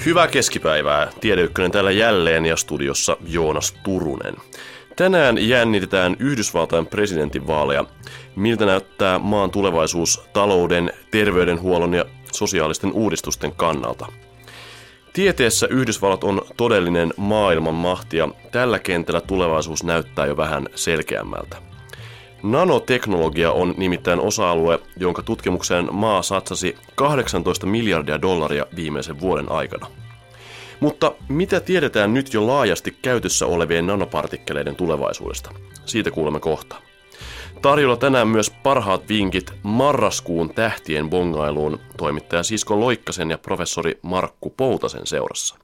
Hyvää keskipäivää. Tiede Ykkönen täällä jälleen ja studiossa Joonas Turunen. Tänään jännitetään Yhdysvaltain presidentinvaaleja. Miltä näyttää maan tulevaisuus talouden, terveydenhuollon ja sosiaalisten uudistusten kannalta? Tieteessä Yhdysvallat on todellinen maailmanmahti ja tällä kentällä tulevaisuus näyttää jo vähän selkeämmältä. Nanoteknologia on nimittäin osa-alue, jonka tutkimukseen maa satsasi $18 miljardia viimeisen vuoden aikana. Mutta mitä tiedetään nyt jo laajasti käytössä olevien nanopartikkeleiden tulevaisuudesta? Siitä kuulemme kohta. Tarjolla tänään myös parhaat vinkit marraskuun tähtien bongailuun toimittaja Sisko Loikkasen ja professori Markku Poutasen seurassa.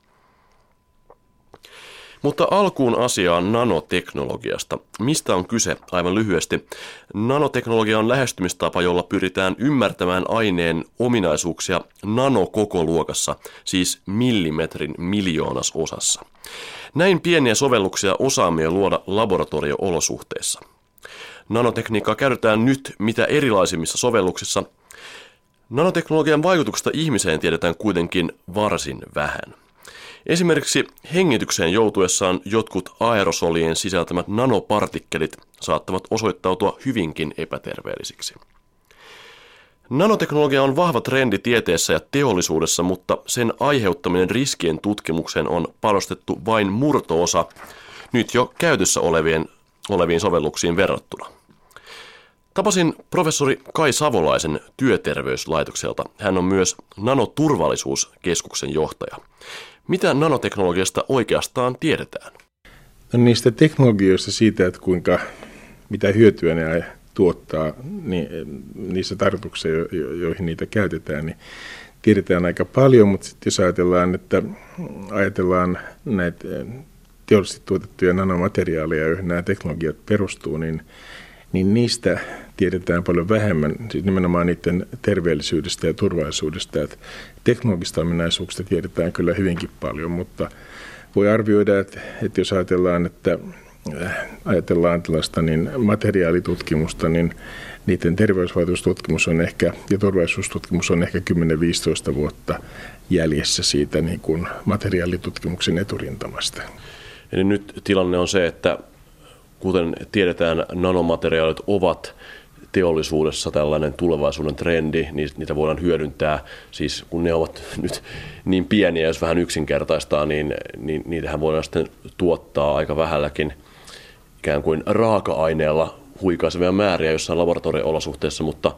Mutta alkuun asiaan nanoteknologiasta. Mistä on kyse? Aivan lyhyesti. Nanoteknologia on lähestymistapa, jolla pyritään ymmärtämään aineen ominaisuuksia nanokokoluokassa, siis millimetrin miljoonas-osassa. Näin pieniä sovelluksia osaamme jo luoda laboratorio-olosuhteissa. Nanotekniikkaa käytetään nyt mitä erilaisimmissa sovelluksissa. Nanoteknologian vaikutuksesta ihmiseen tiedetään kuitenkin varsin vähän. Esimerkiksi hengitykseen joutuessaan jotkut aerosolien sisältämät nanopartikkelit saattavat osoittautua hyvinkin epäterveellisiksi. Nanoteknologia on vahva trendi tieteessä ja teollisuudessa, mutta sen aiheuttaminen riskien tutkimukseen on panostettu vain murto-osa nyt jo käytössä oleviin sovelluksiin verrattuna. Tapasin professori Kai Savolaisen Työterveyslaitokselta. Hän on myös Nanoturvallisuuskeskuksen johtaja. Mitä nanoteknologiasta oikeastaan tiedetään? No niistä teknologioista siitä, että mitä hyötyä ne tuottaa, niin niissä tarkoituksissa, joihin niitä käytetään, niin tiedetään aika paljon, mutta sitten jos ajatellaan näitä teollisesti tuotettuja nanomateriaaleja, joihin nämä teknologiat perustuu, niin niistä tiedetään paljon vähemmän, siis nimenomaan niiden terveellisyydestä ja turvallisuudesta. Että teknologisista ominaisuuksista tiedetään kyllä hyvinkin paljon, mutta voi arvioida, että jos ajatellaan tällaista niin materiaalitutkimusta, niin niiden terveysvaikutustutkimus on ehkä, ja turvallisuustutkimus on ehkä 10-15 vuotta jäljessä siitä niin kuin materiaalitutkimuksen eturintamasta. Eli nyt tilanne on se, että kuten tiedetään, nanomateriaalit ovat teollisuudessa tällainen tulevaisuuden trendi, niitä voidaan hyödyntää, siis kun ne ovat nyt niin pieniä, jos vähän yksinkertaistaa, niin niitähän voidaan sitten tuottaa aika vähälläkin ikään kuin raaka-aineella huikaisevia määriä jossain laboratorio-olosuhteissa, mutta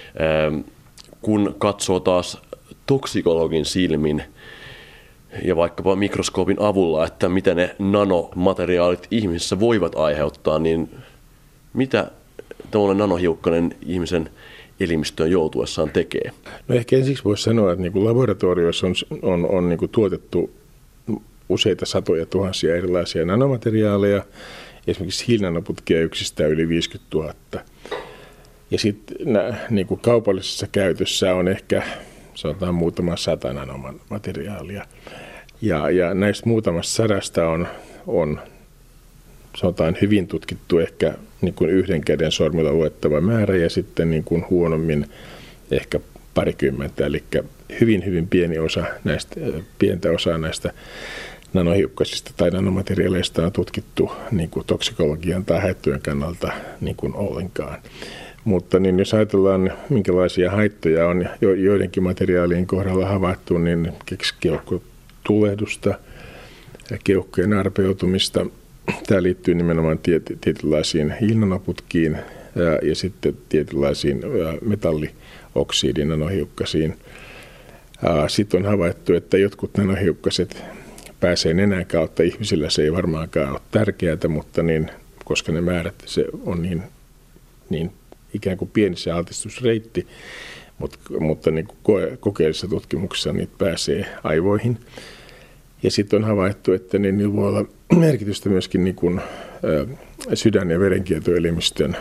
kun katsoo taas toksikologin silmin ja vaikkapa mikroskoopin avulla, että mitä ne nanomateriaalit ihmisessä voivat aiheuttaa, niin mitä tällainen nanohiukkanen ihmisen elimistöön joutuessaan tekee? No ehkä ensiksi voisi sanoa, että niin kuin laboratorioissa on niin kuin tuotettu useita satoja tuhansia erilaisia nanomateriaaleja, esimerkiksi hiilinanoputkia yksistään yli 50 000. Ja sitten niin kuin kaupallisessa käytössä on ehkä sanotaan muutama 100 nanomateriaalia. Ja näistä muutamasta sadasta on sanotaan hyvin tutkittu ehkä niin kuin yhden käden sormilla luettava määrä ja sitten niin kuin huonommin ehkä parikymmentä. Eli hyvin pieni osa pientä osaa näistä nanohiukkasista tai nanomateriaaleista on tutkittu niin kuin toksikologian tai haittojen kannalta niin kuin ollenkaan. Mutta niin jos ajatellaan, minkälaisia haittoja on joidenkin materiaalien kohdalla havaittu, niin keuhkotulehdusta, keuhkojen arpeutumista. Tämä liittyy nimenomaan tietynlaisiin hiilinanoputkiin ja sitten tietynlaisiin metallioksidin nanohiukkasiin. Sitten on havaittu, että jotkut nanohiukkaset pääsee nenän kautta. Ihmisillä se ei varmaankaan ole tärkeää, mutta koska ne määrät se on niin ikään kuin pieni se altistusreitti, mutta niin kuin kokeellisessa tutkimuksessa niitä pääsee aivoihin. Ja sitten on havaittu, että niillä voi olla merkitystä myöskin niin kuin sydän- ja verenkiertoelimistön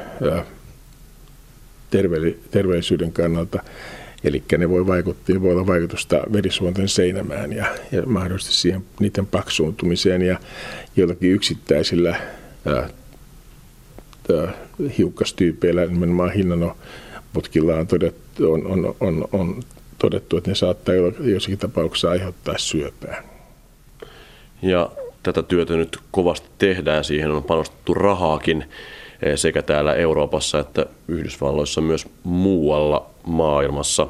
terveellisyyden kannalta. Eli ne voi olla vaikutusta verisuonten seinämään ja mahdollisesti siihen niiden paksuuntumiseen ja jollakin yksittäisillä hiukkastyypeillä, nimenomaan hiilinanoputkilla on todettu, että ne saattaa jossakin tapauksessa aiheuttaa syöpää. Ja tätä työtä nyt kovasti tehdään, siihen on panostettu rahaakin sekä täällä Euroopassa että Yhdysvalloissa myös muualla maailmassa.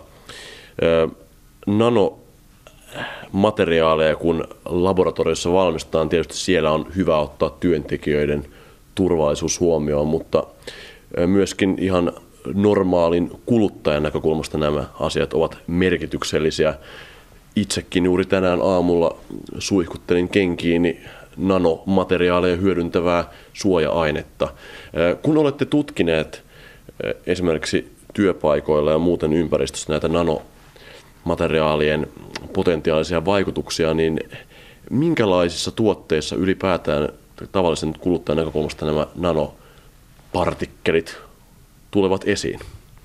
Nanomateriaaleja, kun laboratoriossa valmistetaan, tietysti siellä on hyvä ottaa työntekijöiden turvallisuus huomioon, mutta myöskin ihan normaalin kuluttajan näkökulmasta nämä asiat ovat merkityksellisiä. Itsekin juuri tänään aamulla suihkuttelin kenkiini nanomateriaaleja hyödyntävää suoja-ainetta. Kun olette tutkineet esimerkiksi työpaikoilla ja muuten ympäristössä näitä nanomateriaalien potentiaalisia vaikutuksia, niin minkälaisissa tuotteissa ylipäätään tavallisen kuluttajan näkökulmasta nämä nanopartikkelit tulevat esiin?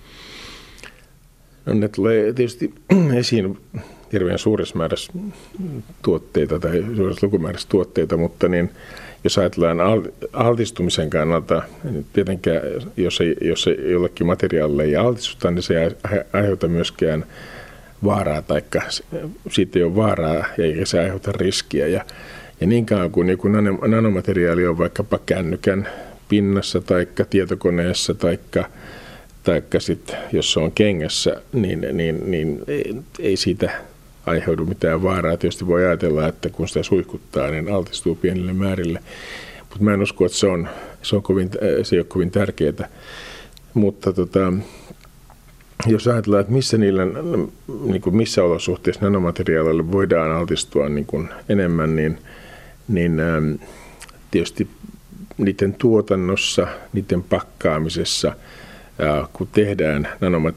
No, ne tulee tietysti esiin hirveän suuressa määrässä tuotteita tai suuressa lukumäärässä tuotteita, mutta niin, jos ajatellaan altistumisen kannalta, niin tietenkään jos ei jollekin materiaalille ei altistuta, niin se ei aiheuta myöskään vaaraa, tai siitä ei ole vaaraa eikä se aiheuta riskiä. Ja niin kauan kuin joku nanomateriaali on vaikkapa kännykän pinnassa tai tietokoneessa tai sitten jos se on kengässä, niin ei siitä aiheudu mitään vaaraa. Tietysti voi ajatella, että kun sitä suihkuttaa, niin altistuu pienille määrille. Mutta mä en usko, että se ei ole kovin tärkeää. Mutta jos ajatellaan, että missä olosuhteissa nanomateriaaleille voidaan altistua enemmän, niin tietysti niiden tuotannossa, niiden pakkaamisessa, kun tehdään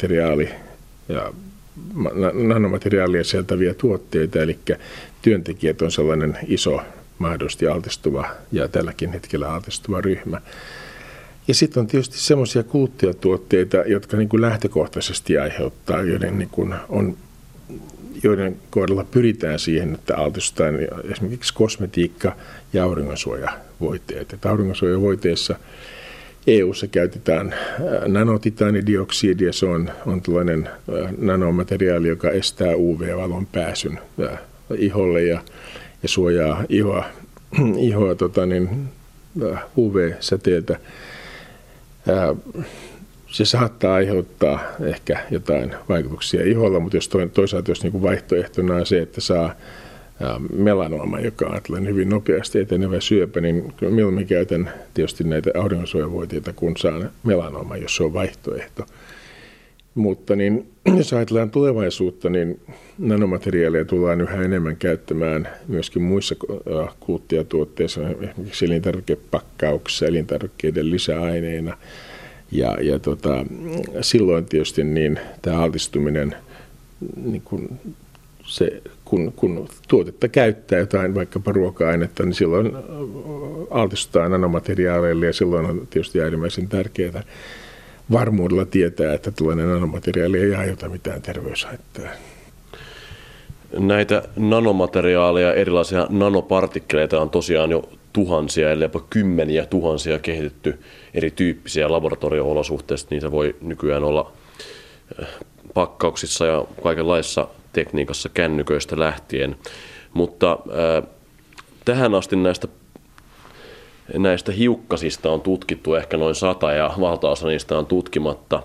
nanomateriaalia sieltäviä tuotteita, eli työntekijät on sellainen iso, mahdollisesti altistuva ja tälläkin hetkellä altistuva ryhmä. Ja sitten on tietysti semmoisia kuluttajatuotteita, jotka lähtökohtaisesti aiheuttaa, joiden kohdalla pyritään siihen, että altistutaan esimerkiksi kosmetiikka ja auringonsuojavoiteet. Että auringonsuojavoiteissa EU:ssa käytetään nanotitaanidioksidia, se on tällainen nanomateriaali, joka estää UV-valon pääsyn iholle ja suojaa ihoa UV-säteeltä. Se saattaa aiheuttaa ehkä jotain vaikutuksia iholla, mutta toisaalta jos vaihtoehtona on se, että saa melanooma, joka on tällainen hyvin nopeasti etenevä syöpä, niin mieluummin käytän tietysti näitä auringonsuojavoiteita, kun saan melanooma, jos se on vaihtoehto. Mutta jos ajatellaan tulevaisuutta, niin nanomateriaaleja tullaan yhä enemmän käyttämään myöskin muissa kuluttajatuotteissa, esimerkiksi elintarvikepakkauksissa, elintarvikkeiden lisäaineina. Ja silloin tietysti tämä altistuminen, kun tuotetta käyttää jotain vaikkapa ruoka-ainetta, niin silloin altistutaan nanomateriaaleille ja silloin on tietysti äärimmäisen tärkeää varmuudella tietää, että tällainen nanomateriaali ei aiheuta mitään terveyshaittaa. Näitä nanomateriaaleja, erilaisia nanopartikkeleita on tosiaan jo tuhansia, eli jopa kymmeniä tuhansia kehitetty erityyppisiä laboratorio-olosuhteissa. Niitä voi nykyään olla pakkauksissa ja kaikenlaisissa tekniikassa kännyköistä lähtien. Mutta tähän asti näistä hiukkasista on tutkittu ehkä noin 100 ja valtaosa niistä on tutkimatta.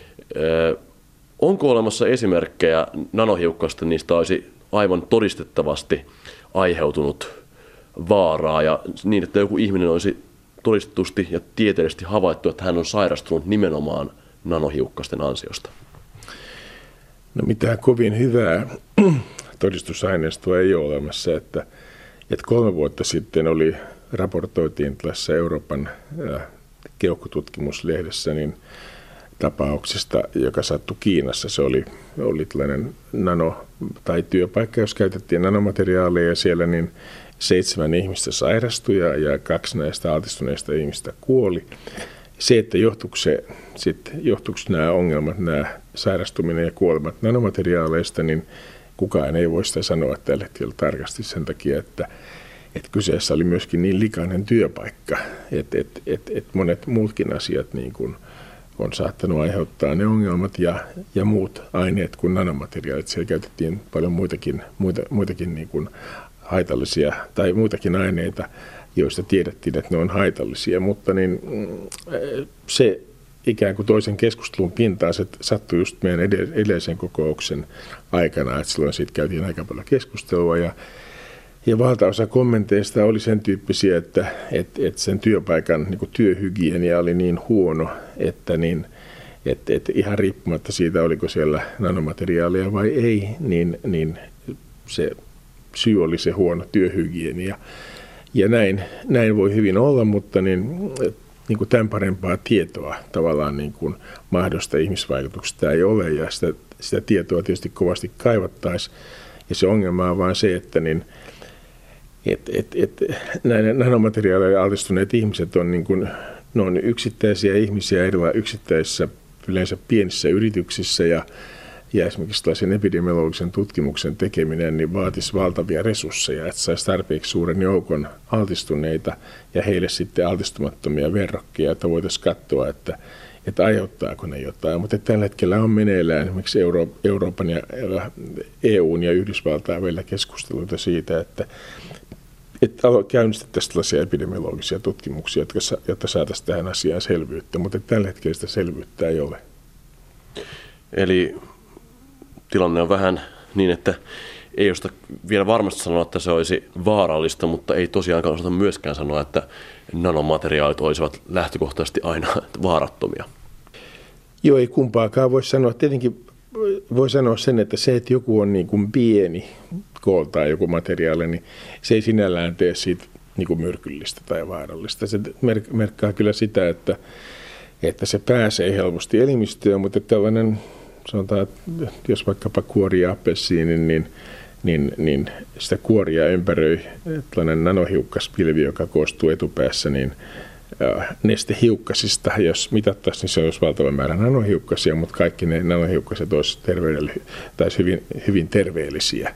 Onko olemassa esimerkkejä nanohiukkasta, niistä olisi aivan todistettavasti aiheutunut vaaraa ja niin, että joku ihminen olisi todistetusti ja tieteellisesti havaittu, että hän on sairastunut nimenomaan nanohiukkasten ansiosta? No mitään kovin hyvää todistusaineistoa ei ole olemassa, että 3 vuotta sitten raportoitiin tässä Euroopan keuhkotutkimuslehdessä niin tapauksesta, joka sattui Kiinassa. Se oli tällainen työpaikka, jos käytettiin nanomateriaaleja ja siellä niin 7 ihmistä sairastui ja 2 näistä altistuneista ihmistä kuoli. Se, että johtuuko nämä ongelmat, nämä sairastuminen ja kuolemat nanomateriaaleista, niin kukaan ei voi sitä sanoa tällä hetkellä tarkasti sen takia, että kyseessä oli myöskin niin likainen työpaikka, että monet muutkin asiat niin kuin on saattanut aiheuttaa ne ongelmat ja muut aineet kuin nanomateriaalit. Siellä käytettiin paljon muitakin niin kuin haitallisia tai muitakin aineita, joista tiedettiin, että ne on haitallisia, mutta niin, se ikään kuin toisen keskustelun pintaan se sattui just meidän edellisen kokouksen aikana, että silloin siitä käytiin aika paljon keskustelua ja valtaosa kommenteista oli sen tyyppisiä, että sen työpaikan niin kuin työhygienia oli niin huono, että ihan riippumatta siitä, oliko siellä nanomateriaalia vai ei, niin se syy oli se huono työhygienia. Ja näin voi hyvin olla, mutta niin kuin tämän parempaa tietoa tavallaan niin kuin mahdollista ihmisvaikutuksesta ei ole, ja sitä tietoa tietysti kovasti kaivattaisiin. Ja se ongelma on vain se, että näiden nanomateriaaleille altistuneet ihmiset on, niin kuin, ne on yksittäisiä ihmisiä yksittäisissä, yleensä pienissä yrityksissä, ja esimerkiksi tällaisen epidemiologisen tutkimuksen tekeminen niin vaatisi valtavia resursseja, että saisi tarpeeksi suuren joukon altistuneita ja heille sitten altistumattomia verrokkeja, että voitaisiin katsoa, että aiheuttaako ne jotain. Mutta tällä hetkellä on meneillään esimerkiksi Euroopan ja EUn ja Yhdysvaltain välillä keskusteluita siitä, että käynnistettäisiin tällaisia epidemiologisia tutkimuksia, jotta saataisiin tähän asiaan selvyyttä, mutta tällä hetkellä sitä selvyyttä ei ole. Eli tilanne on vähän niin, että ei osata vielä varmasti sanoa, että se olisi vaarallista, mutta ei tosiaankaan osata myöskään sanoa, että nanomateriaalit olisivat lähtökohtaisesti aina vaarattomia. Joo, ei kumpaakaan voi sanoa. Tietenkin voi sanoa sen, että se, että joku on niin kuin pieni kooltaan joku materiaali, niin se ei sinällään tee siitä niin kuin myrkyllistä tai vaarallista. Se merkkaa kyllä sitä, että se pääsee helposti elimistöön, mutta tällainen, sanotaan, että jos vaikkapa kuorii appelsiinin, niin sitä kuoria ympäröi tällainen nanohiukkaspilvi, joka koostuu etupäässä nestehiukkasista. Jos mitattaisiin, niin se olisi valtava määrä nanohiukkasia, mutta kaikki ne nanohiukkaset olisivat hyvin, hyvin terveellisiä.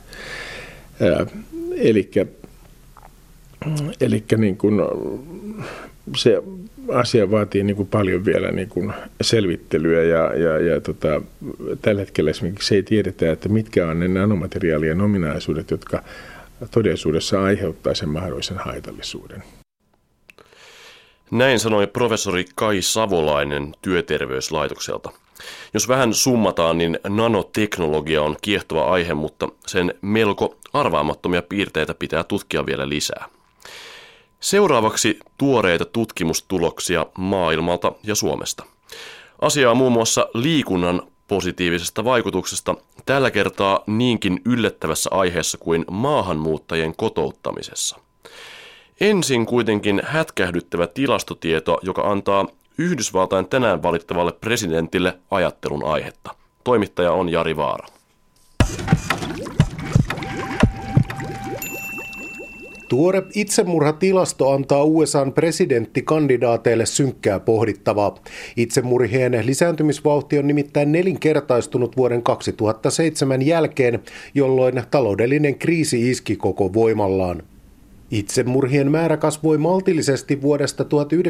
Eli niin kuin se asia vaatii niin kuin paljon vielä niin kuin selvittelyä ja tällä hetkellä esimerkiksi ei tiedetä, että mitkä on ne nanomateriaalien ominaisuudet, jotka todellisuudessa aiheuttaa sen mahdollisen haitallisuuden. Näin sanoi professori Kai Savolainen Työterveyslaitokselta. Jos vähän summataan, niin nanoteknologia on kiehtova aihe, mutta sen melko arvaamattomia piirteitä pitää tutkia vielä lisää. Seuraavaksi tuoreita tutkimustuloksia maailmalta ja Suomesta. Asiaa muun muassa liikunnan positiivisesta vaikutuksesta, tällä kertaa niinkin yllättävässä aiheessa kuin maahanmuuttajien kotouttamisessa. Ensin kuitenkin hätkähdyttävä tilastotieto, joka antaa Yhdysvaltain tänään valittavalle presidentille ajattelun aihetta. Toimittaja on Jari Vaara. Tuore itsemurhatilasto antaa USA:n presidenttikandidaateille synkkää pohdittavaa. Itsemurhien lisääntymisvauhti on nimittäin nelinkertaistunut vuoden 2007 jälkeen, jolloin taloudellinen kriisi iski koko voimallaan. Itsemurhien määrä kasvoi maltillisesti vuodesta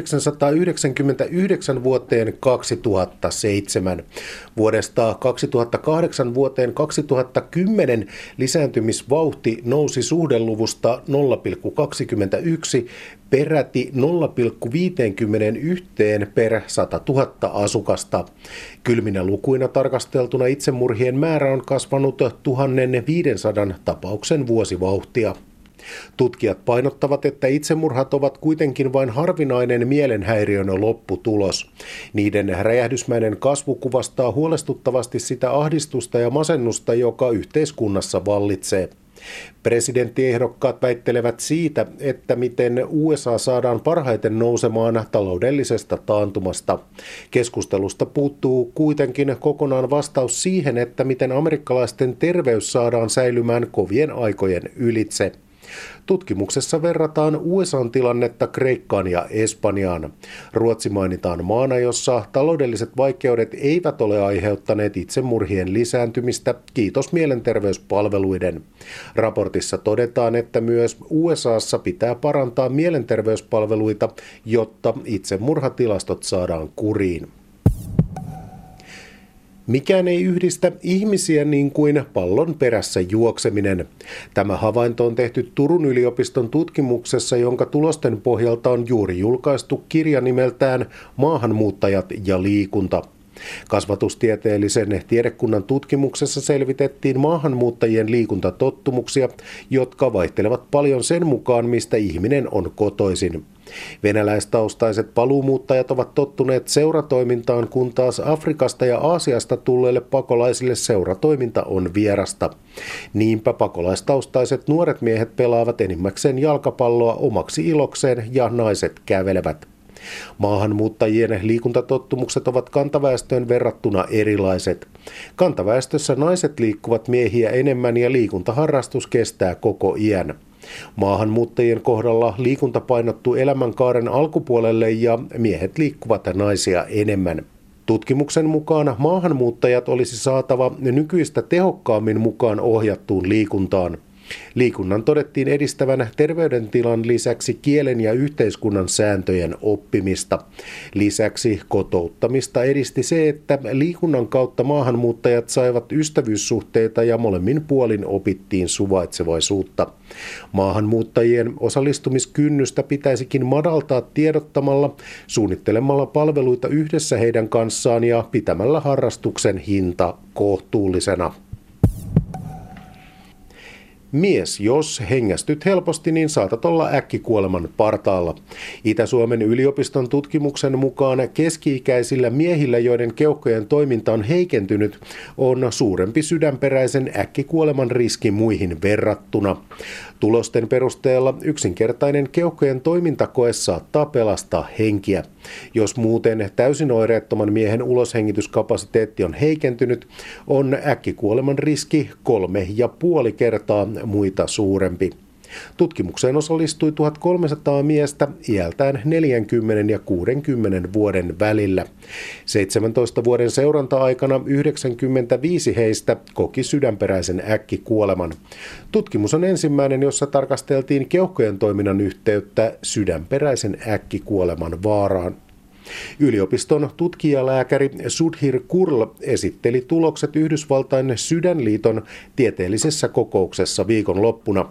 1999 vuoteen 2007. Vuodesta 2008 vuoteen 2010 lisääntymisvauhti nousi suhdeluvusta 0,21 peräti 0,51 per 100 000 asukasta. Kylminä lukuina tarkasteltuna itsemurhien määrä on kasvanut 1500 tapauksen vuosivauhtia. Tutkijat painottavat, että itsemurhat ovat kuitenkin vain harvinainen mielenhäiriön lopputulos. Niiden räjähdysmäinen kasvu kuvastaa huolestuttavasti sitä ahdistusta ja masennusta, joka yhteiskunnassa vallitsee. Presidenttiehdokkaat väittelevät siitä, että miten USA saadaan parhaiten nousemaan taloudellisesta taantumasta. Keskustelusta puuttuu kuitenkin kokonaan vastaus siihen, että miten amerikkalaisten terveys saadaan säilymään kovien aikojen ylitse. Tutkimuksessa verrataan USA:n tilannetta Kreikkaan ja Espanjaan. Ruotsi mainitaan maana, jossa taloudelliset vaikeudet eivät ole aiheuttaneet itsemurhien lisääntymistä, kiitos mielenterveyspalveluiden. Raportissa todetaan, että myös USA:ssa pitää parantaa mielenterveyspalveluita, jotta itsemurhatilastot saadaan kuriin. Mikään ei yhdistä ihmisiä niin kuin pallon perässä juokseminen. Tämä havainto on tehty Turun yliopiston tutkimuksessa, jonka tulosten pohjalta on juuri julkaistu kirja nimeltään Maahanmuuttajat ja liikunta. Kasvatustieteellisen tiedekunnan tutkimuksessa selvitettiin maahanmuuttajien liikuntatottumuksia, jotka vaihtelevat paljon sen mukaan, mistä ihminen on kotoisin. Venäläistaustaiset paluumuuttajat ovat tottuneet seuratoimintaan, kun taas Afrikasta ja Aasiasta tulleille pakolaisille seuratoiminta on vierasta. Niinpä pakolaistaustaiset nuoret miehet pelaavat enimmäkseen jalkapalloa omaksi ilokseen ja naiset kävelevät. Maahanmuuttajien liikuntatottumukset ovat kantaväestöön verrattuna erilaiset. Kantaväestössä naiset liikkuvat miehiä enemmän ja liikuntaharrastus kestää koko iän. Maahanmuuttajien kohdalla liikunta painottuu elämänkaaren alkupuolelle ja miehet liikkuvat naisia enemmän. Tutkimuksen mukaan maahanmuuttajat olisi saatava nykyistä tehokkaammin mukaan ohjattuun liikuntaan. Liikunnan todettiin edistävän terveydentilan lisäksi kielen ja yhteiskunnan sääntöjen oppimista. Lisäksi kotouttamista edisti se, että liikunnan kautta maahanmuuttajat saivat ystävyyssuhteita ja molemmin puolin opittiin suvaitsevaisuutta. Maahanmuuttajien osallistumiskynnystä pitäisikin madaltaa tiedottamalla, suunnittelemalla palveluita yhdessä heidän kanssaan ja pitämällä harrastuksen hinta kohtuullisena. Mies, jos hengästyt helposti, niin saatat olla äkkikuoleman partaalla. Itä-Suomen yliopiston tutkimuksen mukaan keski-ikäisillä miehillä, joiden keuhkojen toiminta on heikentynyt, on suurempi sydänperäisen äkkikuoleman riski muihin verrattuna. Tulosten perusteella yksinkertainen keuhkojen toimintakoe saattaa pelastaa henkiä. Jos muuten täysin oireettoman miehen uloshengityskapasiteetti on heikentynyt, on äkkikuoleman riski 3,5 kertaa muita suurempi. Tutkimukseen osallistui 1300 miestä iältään 40 ja 60 vuoden välillä. 17 vuoden seuranta-aikana 95 heistä koki sydänperäisen äkkikuoleman. Tutkimus on ensimmäinen, jossa tarkasteltiin keuhkojen toiminnan yhteyttä sydänperäisen äkkikuoleman vaaraan. Yliopiston tutkijalääkäri Sudhir Kurl esitteli tulokset Yhdysvaltain sydänliiton tieteellisessä kokouksessa viikonloppuna.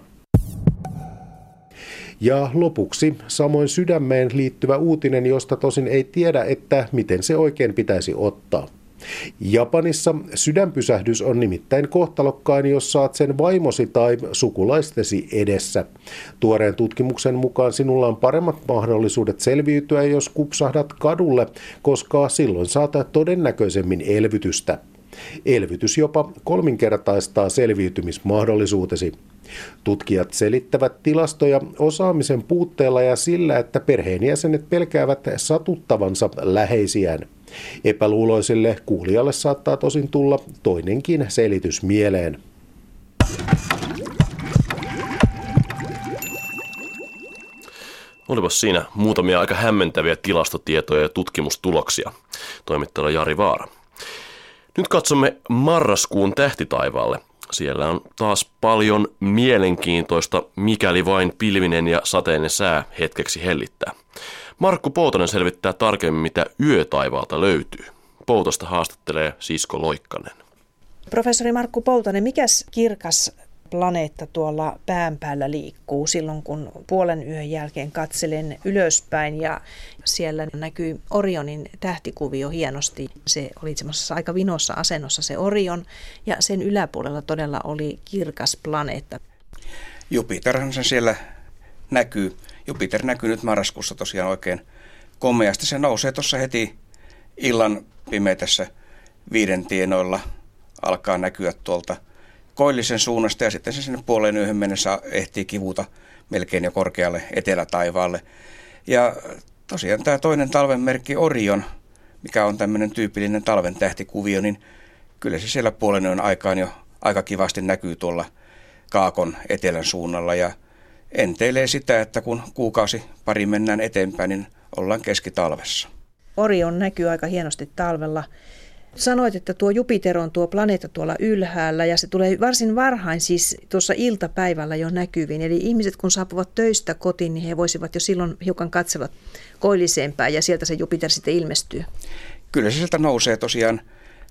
Ja lopuksi samoin sydämeen liittyvä uutinen, josta tosin ei tiedä, että miten se oikein pitäisi ottaa. Japanissa sydänpysähdys on nimittäin kohtalokkain, jos saat sen vaimosi tai sukulaistesi edessä. Tuoreen tutkimuksen mukaan sinulla on paremmat mahdollisuudet selviytyä, jos kupsahdat kadulle, koska silloin saat todennäköisemmin elvytystä. Elvytys jopa kolminkertaistaa selviytymismahdollisuutesi. Tutkijat selittävät tilastoja osaamisen puutteella ja sillä, että perheenjäsenet pelkäävät satuttavansa läheisiään. Epäluuloiselle kuulijalle saattaa tosin tulla toinenkin selitys mieleen. Olipas siinä muutamia aika hämmentäviä tilastotietoja ja tutkimustuloksia. Toimittaja Jari Vaara. Nyt katsomme marraskuun tähtitaivaalle. Siellä on taas paljon mielenkiintoista, mikäli vain pilvinen ja sateinen sää hetkeksi hellittää. Markku Poutonen selvittää tarkemmin, mitä yötaivaalta löytyy. Poutosta haastattelee Sisko Loikkanen. Professori Markku Poutonen, mikäs kirkas planeetta tuolla pään päällä liikkuu silloin, kun puolen yön jälkeen katselen ylöspäin ja siellä näkyy Orionin tähtikuvio hienosti. Se oli semmoisessa aika vinossa asennossa se Orion ja sen yläpuolella todella oli kirkas planeetta. Jupiterhan sen siellä näkyy. Jupiter näkyy nyt marraskuussa tosiaan oikein komeasti. Se nousee tuossa heti illan pimeässä 5 tienoilla, alkaa näkyä tuolta koillisen suunnasta ja sitten se sinne puoleen yöhön mennessä ehtii kivuta melkein jo korkealle etelätaivaalle. Ja tosiaan tämä toinen talven merkki Orion, mikä on tämmöinen tyypillinen talven tähtikuvio, niin kyllä se siellä puolen yön aikaan jo aika kivasti näkyy tuolla kaakon etelän suunnalla ja enteilee sitä, että kun kuukausi pari mennään eteenpäin, niin ollaan keskitalvessa. Orion näkyy aika hienosti talvella. Sanoit, että tuo Jupiter on tuo planeetta tuolla ylhäällä ja se tulee varsin varhain, siis tuossa iltapäivällä jo näkyviin. Eli ihmiset kun saapuvat töistä kotiin, niin he voisivat jo silloin hiukan katsella koilliseen päin ja sieltä se Jupiter sitten ilmestyy. Kyllä se sieltä nousee tosiaan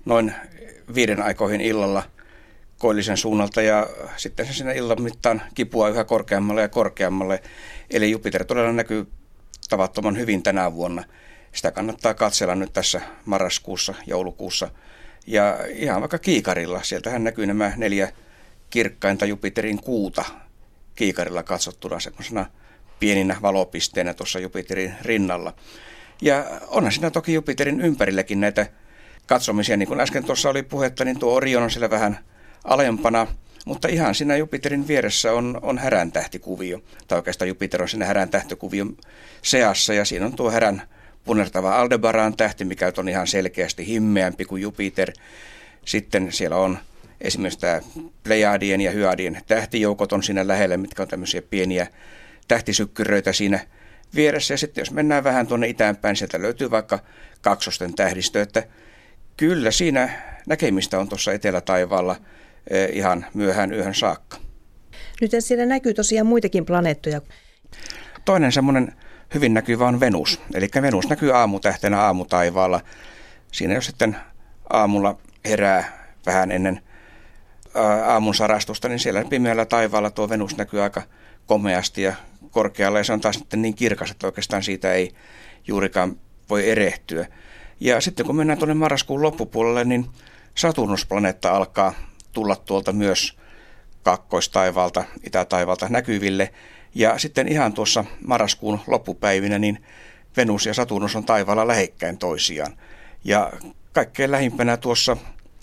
noin 5 aikoihin illalla koillisen suunnalta ja sitten se siinä illan mittaan kipuaa yhä korkeammalle ja korkeammalle. Eli Jupiter todella näkyy tavattoman hyvin tänä vuonna. Sitä kannattaa katsella nyt tässä marraskuussa, joulukuussa ja ihan vaikka kiikarilla. Sieltähän näkyy nämä 4 kirkkainta Jupiterin kuuta kiikarilla katsottuna semmoisena pieninä valopisteenä tuossa Jupiterin rinnalla. Ja onhan siinä toki Jupiterin ympärilläkin näitä katsomisia. Niin kuin äsken tuossa oli puhetta, niin tuo Orion on siellä vähän alempana, mutta ihan siinä Jupiterin vieressä on härän tähtikuvio. Tai oikeastaan Jupiter on siinä härän tähtikuvion seassa ja siinä on tuo härän punertava Aldebaran tähti, mikä on ihan selkeästi himmeämpi kuin Jupiter. Sitten siellä on esimerkiksi tämä Plejadien ja Hyadien tähtijoukot on siinä lähellä, mitkä on tämmöisiä pieniä tähtisykkyröitä siinä vieressä. Ja sitten jos mennään vähän tuonne itäänpäin, sieltä löytyy vaikka kaksosten tähdistö, että kyllä siinä näkemistä on tuossa etelätaivaalla ihan myöhään yöhön saakka. Nyt siellä näkyy tosiaan muitakin planeettoja. Toinen semmoinen hyvin näkyvä on Venus. Eli Venus näkyy aamutähtenä aamutaivaalla. Siinä jos sitten aamulla herää vähän ennen aamun sarastusta, niin siellä pimeällä taivaalla tuo Venus näkyy aika komeasti ja korkealla. Ja se on taas sitten niin kirkas, että oikeastaan siitä ei juurikaan voi erehtyä. Ja sitten kun mennään tuonne marraskuun loppupuolelle, niin Saturnus-planeetta alkaa tulla tuolta myös kakkoistaivaalta, itätaivalta näkyville. Ja sitten ihan tuossa marraskuun loppupäivinä, niin Venus ja Saturnus on taivaalla lähekkäin toisiaan. Ja kaikkein lähimpänä tuossa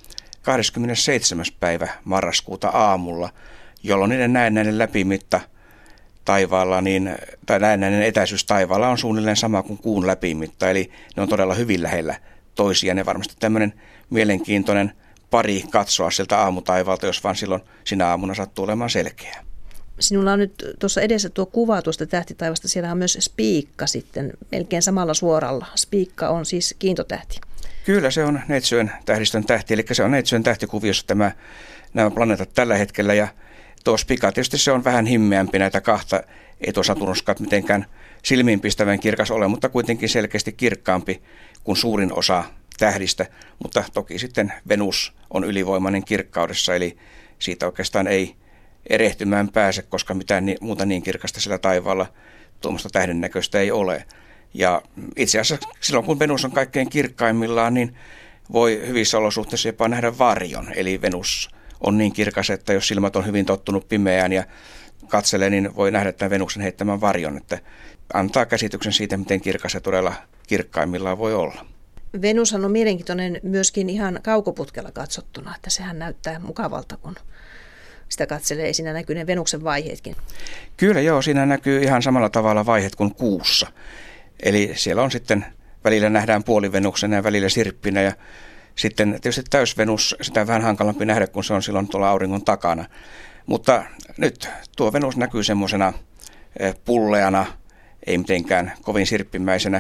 27. päivä marraskuuta aamulla, jolloin niiden näennäinen läpimitta taivaalla, tai näennäinen etäisyys taivaalla on suunnilleen sama kuin kuun läpimitta, eli ne on todella hyvin lähellä toisiaan. Ja varmasti tämmöinen mielenkiintoinen pari katsoa sieltä aamutaivalta, jos vaan silloin sinä aamuna sattuu olemaan selkeää. Sinulla on nyt tuossa edessä tuo kuva tuosta tähtitaivasta. Siellä on myös Spiikka sitten melkein samalla suoralla. Spiikka on siis kiintotähti. Kyllä, se on Neitsyön tähdistön tähti, eli se on Neitsyön tähtikuviossa nämä planeetat tällä hetkellä. Ja tuo Spiikka tietysti se on vähän himmeämpi näitä kahta, ei tuo Saturnuskaan mitenkään silmiinpistävän kirkas ole, mutta kuitenkin selkeästi kirkkaampi kuin suurin osa tähdistä. Mutta toki sitten Venus on ylivoimainen kirkkaudessa, eli siitä oikeastaan ei erehtymään pääse, koska mitään muuta niin kirkasta sillä taivaalla tuommoista tähden näköistä ei ole. Ja itse asiassa silloin, kun Venus on kaikkein kirkkaimmillaan, niin voi hyvissä olosuhteissa jopa nähdä varjon. Eli Venus on niin kirkas, että jos silmät on hyvin tottunut pimeään ja katselee, niin voi nähdä tämän Venuksen heittämän varjon. Että antaa käsityksen siitä, miten kirkas se todella kirkkaimmillaan voi olla. Venushan on mielenkiintoinen myöskin ihan kaukoputkella katsottuna, että sehän näyttää mukavalta, kun sitä katselee. Ei siinä näkyy ne Venuksen vaiheetkin. Kyllä joo, siinä näkyy ihan samalla tavalla vaiheet kuin kuussa. Eli siellä on sitten, välillä nähdään puolivenuksena ja välillä sirppinä ja sitten tietysti täysvenus, sitä on vähän hankalampi nähdä, kun se on silloin tuolla auringon takana. Mutta nyt tuo Venus näkyy semmoisena pulleana, ei mitenkään kovin sirppimäisenä.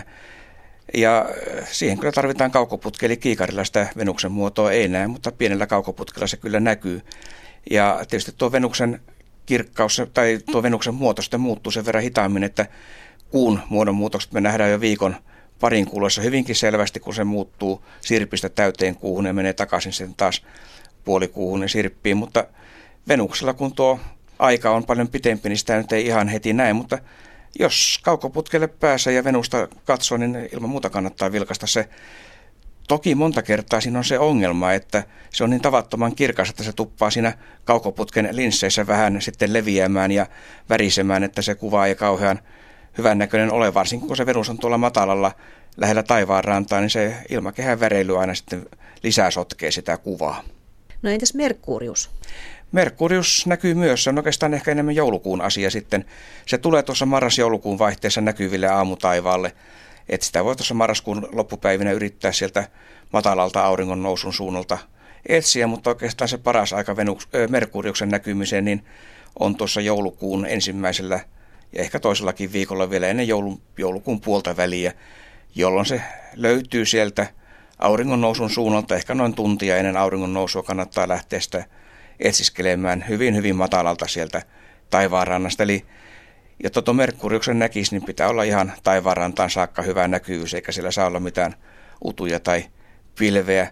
Ja siihen kyllä tarvitaan kaukoputki, eli kiikarilla sitä Venuksen muotoa ei näe, mutta pienellä kaukoputkella se kyllä näkyy. Ja tietysti tuo Venuksen kirkkaus tai tuo Venuksen muoto sitten muuttuu sen verran hitaammin, että kuun muodonmuutokset me nähdään jo viikon parin kuluessa hyvinkin selvästi, kun se muuttuu sirpistä täyteen kuuhun ja menee takaisin sitten taas puolikuuhun ja sirppiin. Mutta Venuksella, kun tuo aika on paljon pitempi, niin sitä nyt ei ihan heti näe, mutta jos kaukoputkelle pääsee ja Venusta katsoo, niin ilman muuta kannattaa vilkaista se. Toki monta kertaa siinä on se ongelma, että se on niin tavattoman kirkas, että se tuppaa siinä kaukoputken linsseissä vähän sitten leviämään ja värisemään, että se kuva ei kauhean hyvän näköinen ole. Varsinkin kun se Venus on tuolla matalalla lähellä taivaanrantaa, niin se ilmakehän väreily aina sitten lisää sotkee sitä kuvaa. No entäs Merkurius? Merkurius näkyy myös, se on oikeastaan ehkä enemmän joulukuun asia sitten. Se tulee tuossa marras-joulukuun vaihteessa näkyville aamutaivaalle, että sitä voi tuossa marraskuun loppupäivinä yrittää sieltä matalalta auringon nousun suunnalta etsiä, mutta oikeastaan se paras aika Merkuriuksen näkymiseen niin on tuossa joulukuun ensimmäisellä ja ehkä toisellakin viikolla vielä ennen joulukuun puolta väliä, jolloin se löytyy sieltä auringon nousun suunnalta, ehkä noin tuntia ennen auringon nousua kannattaa lähteä sitä etsiskelemään hyvin, hyvin matalalta sieltä taivaanrannasta. Eli jotta tuo Merkuriuksen näkisi, niin pitää olla ihan taivaanrantaan saakka hyvä näkyvyys, eikä siellä saa olla mitään utuja tai pilveä.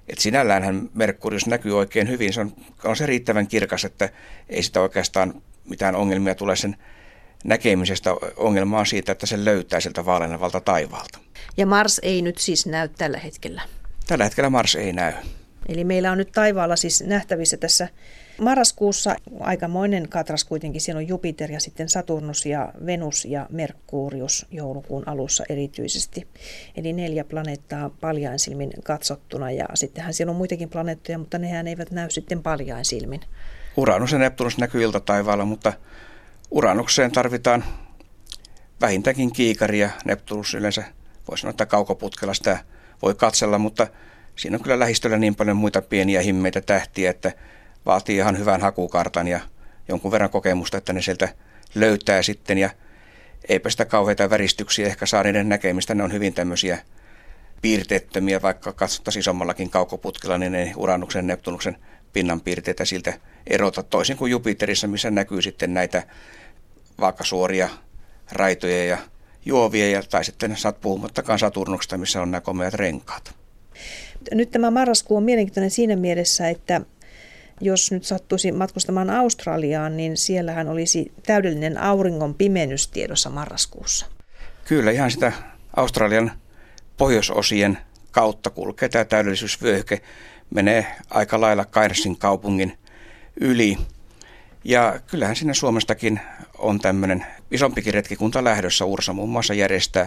Et sinälläänhän Merkurius näkyy oikein hyvin. Se on se riittävän kirkas, että ei sitä oikeastaan mitään ongelmia tule sen näkemisestä. Ongelma on siitä, että se löytää sieltä vaalenevalta taivaalta. Ja Mars ei nyt siis näy tällä hetkellä? Tällä hetkellä Mars ei näy. Eli meillä on nyt taivaalla siis nähtävissä tässä marraskuussa aikamoinen katras kuitenkin. Siellä on Jupiter ja sitten Saturnus ja Venus ja Merkurius joulukuun alussa erityisesti. Eli 4 planeettaa paljain silmin katsottuna ja sittenhän siellä on muitakin planeettoja, mutta nehän eivät näy sitten paljain silmin. Uranus ja Neptunus näkyy iltataivaalla, mutta Uranukseen tarvitaan vähintäänkin kiikari ja Neptunus yleensä voi sanoa, että kaukoputkella sitä voi katsella, mutta siinä on kyllä lähistöllä niin paljon muita pieniä himmeitä tähtiä, että vaatii ihan hyvän hakukartan ja jonkun verran kokemusta, että ne sieltä löytää sitten. Ja eipä sitä kauheita väristyksiä ehkä saa niiden näkemistä. Ne on hyvin tämmöisiä piirteettömiä, vaikka katsottaisiin isommallakin kaukoputkella, niin ne Uranuksen ja Neptunuksen pinnan piirteitä siltä erota toisin kuin Jupiterissa, missä näkyy sitten näitä vaakasuoria raitoja ja juovia, tai sitten puhumattakaan Saturnuksesta, missä on nämä komeat renkaat. Nyt tämä marraskuu on mielenkiintoinen siinä mielessä, että jos nyt sattuisi matkustamaan Australiaan, niin siellähän olisi täydellinen auringon pimennys tiedossa marraskuussa. Kyllä, ihan sitä Australian pohjoisosien kautta kulkee tämä täydellisyysvyöhyke. Menee aika lailla Cairnsin kaupungin yli. Ja kyllähän siinä Suomestakin on tämmöinen isompikin retkikunta lähdössä. Ursa muun muassa järjestää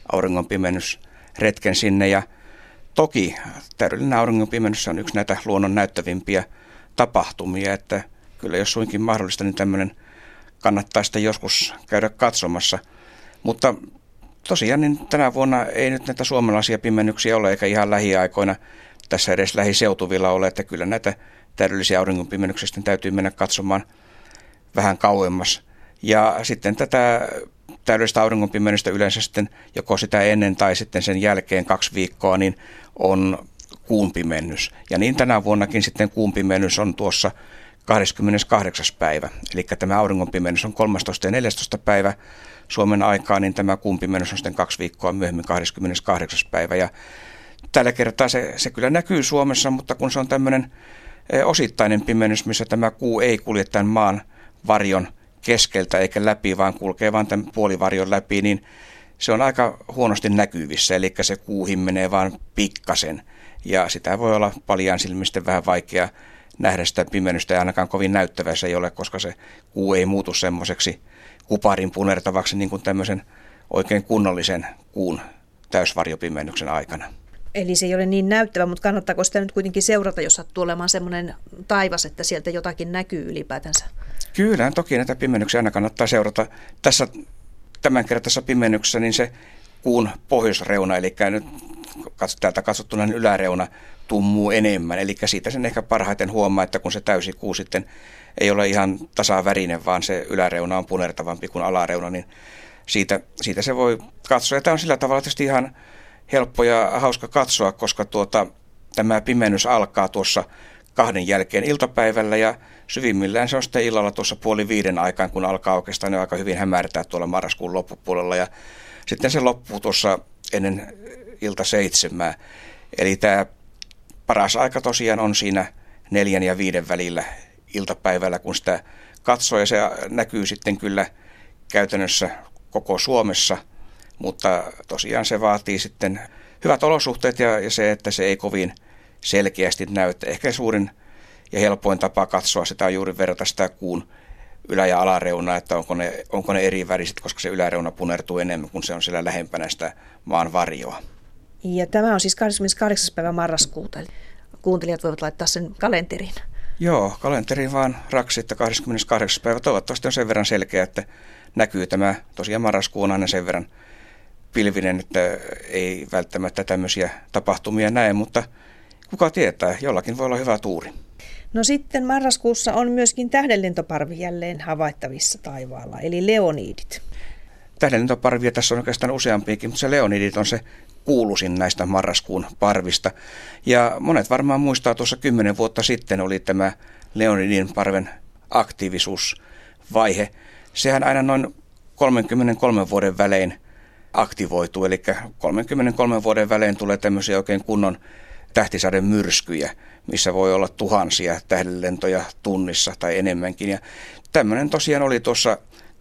auringonpimennysretken sinne. Ja toki täydellinen auringonpimennys on yksi näitä luonnon näyttävimpiä tapahtumia, että kyllä jos suinkin mahdollista, niin tämmöinen kannattaa sitä joskus käydä katsomassa. Mutta tosiaan niin tänä vuonna ei nyt näitä suomalaisia pimennyksiä ole, eikä ihan lähiaikoina tässä edes lähiseutuvilla ole, että kyllä näitä täydellisiä auringonpimennyksiä täytyy mennä katsomaan vähän kauemmas. Ja sitten tätä täydellistä auringonpimennystä yleensä sitten joko sitä ennen tai sitten sen jälkeen 2 viikkoa, niin on kuun pimennys. Ja niin tänä vuonnakin sitten kuun pimennys on tuossa 28. päivä. Eli tämä auringonpimennys on 13. ja 14. päivä Suomen aikaa, niin tämä kuun pimennys on sitten 2 viikkoa myöhemmin 28. päivä. Ja tällä kertaa se kyllä näkyy Suomessa, mutta kun se on tämmöinen osittainen pimennys, missä tämä kuu ei kulje tämän maan varjon keskeltä eikä läpi, vaan kulkee vain tämän puolivarjon läpi, niin se on aika huonosti näkyvissä, eli se kuu himmenee vaan pikkasen. Ja sitä voi olla paljain silmisten vähän vaikea nähdä sitä pimennystä, ja ainakaan kovin näyttävä se ei ole, koska se kuu ei muutu semmoiseksi kuparin punertavaksi niin kuin tämmöisen oikein kunnollisen kuun täysvarjopimennyksen aikana. Eli se ei ole niin näyttävä, mutta kannattaako sitä nyt kuitenkin seurata, jos sattuu olemaan semmoinen taivas, että sieltä jotakin näkyy ylipäätänsä? Kyllä, toki näitä pimennyksiä aina kannattaa seurata. Tässä tämänkertaisessa pimennyksessä niin se kuun pohjoisreuna, eli nyt täältä katsottuna niin yläreuna tummuu enemmän. Eli siitä sen ehkä parhaiten huomaa, että kun se täysi kuu sitten ei ole ihan tasavärinen, vaan se yläreuna on punertavampi kuin alareuna, niin siitä se voi katsoa. Ja tämä on sillä tavalla tietysti ihan helppo ja hauska katsoa, koska tämä pimennys alkaa tuossa 2 jälkeen iltapäivällä ja syvimmillään se on sitten illalla tuossa 4:30 aikaan, kun alkaa oikeastaan jo aika hyvin hämärtää tuolla marraskuun loppupuolella ja sitten se loppuu tuossa ennen ilta 7. Eli tämä paras aika tosiaan on siinä 4 ja 5 välillä iltapäivällä, kun sitä katsoo ja se näkyy sitten kyllä käytännössä koko Suomessa, mutta tosiaan se vaatii sitten hyvät olosuhteet ja se, että se ei kovin selkeästi näy. Ehkä suurin ja helpoin tapa katsoa sitä on juuri verrata sitä kuun ylä- ja alareunaa, että onko ne eri väriset, koska se yläreuna punertuu enemmän, kun se on siellä lähempänä sitä maan varjoa. Ja tämä on siis 28. päivä marraskuuta. Kuuntelijat voivat laittaa sen kalenteriin. Joo, kalenteriin vaan raksi, että 28. päivä toivottavasti on sen verran selkeä, että näkyy tämä. Tosiaan marraskuu on aina sen verran pilvinen, että ei välttämättä tämmöisiä tapahtumia näe, mutta kuka tietää, jollakin voi olla hyvä tuuri. No sitten marraskuussa on myöskin tähdenlentoparvi jälleen havaittavissa taivaalla, eli Leonidit. Tähdenlentoparvia tässä on oikeastaan useampiakin, mutta se Leonidit on se kuuluisin näistä marraskuun parvista. Ja monet varmaan muistaa, tuossa 10 vuotta sitten oli tämä Leonidin parven aktiivisuusvaihe. Sehän aina noin 33 vuoden välein aktivoituu, eli 33 vuoden välein tulee tämmöisiä oikein kunnon tähtisademyrskyjä, missä voi olla tuhansia tähdenlentoja tunnissa tai enemmänkin. Ja tämmöinen tosiaan oli tuossa